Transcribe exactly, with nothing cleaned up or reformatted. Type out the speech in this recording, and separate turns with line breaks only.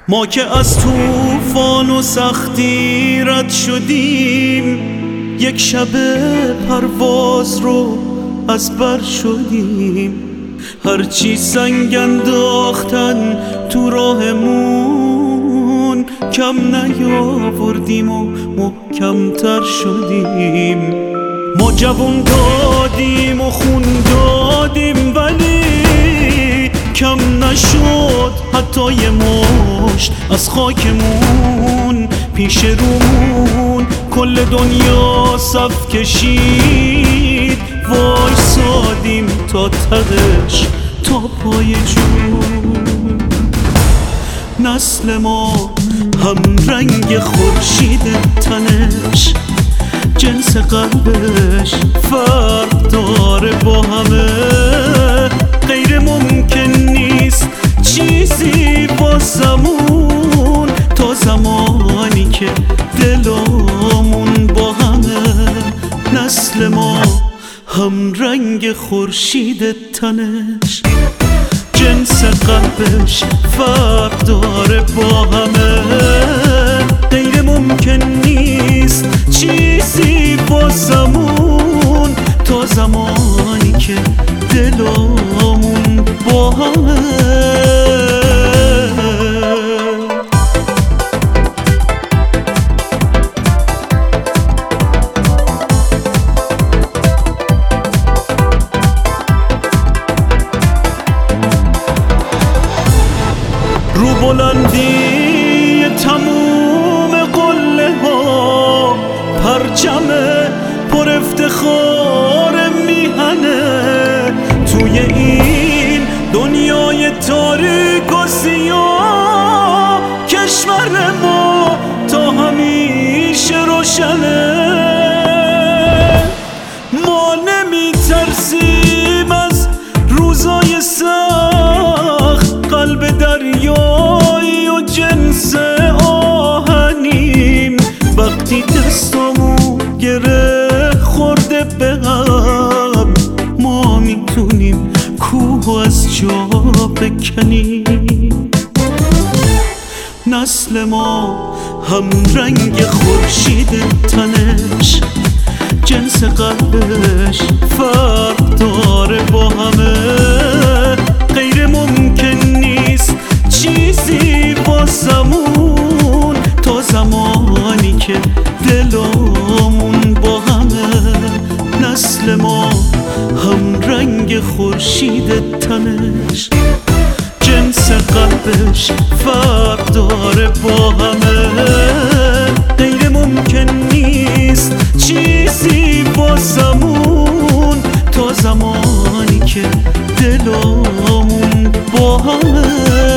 ما که از طوفان و سختی رد شدیم، یک شب پرواز رو از بر شدیم. هرچی سنگ انداختن تو راهمون، کم نیاوردیم و محکمتر شدیم. ما جوون دادیم و خون دادیم، ولی کم نشد حتی یه مشت از خاکمون. پیش رومون کل دنیا صف کشید، وایسادیم تا تهش، تا پای جون. نسل ما هم رنگ خورشید تنش، جنس قلبش فرق داره با همه. غیر ممکن نیست چیزی واسمون، تا زمانی که دلامون با همه. نسل ما هم رنگ خورشید تنش، جنس قلبش فرق داره با همه. غیر ممکن نیست چیزی واسمون، تا زمانی که دلامون با همه. رو بلندی تموم قله ها، پرچم پر افتخار میهنه. توی این دنیای تاریک و سیاه، کشور ما تا همیشه روشنه. ما نمی ترسیم از روزای سخت، قلب دریایی و جنس آهنیم. وقتی دستامو گره خورده به هم، ما میتونیم کوه از جا بکنیم. نسل ما هم رنگ خورشید تنش، جنس قلبش فرق داره با همه. غیر ممکن نیست چیزی واسمون، تا زمانی که دلامون با همه. نسل ما هم رنگ خورشید تنش، جنس قلبش فرق داره با همه. غیر ممکن نیست چیزی واسمون، تا زمانی که دلامون با همه.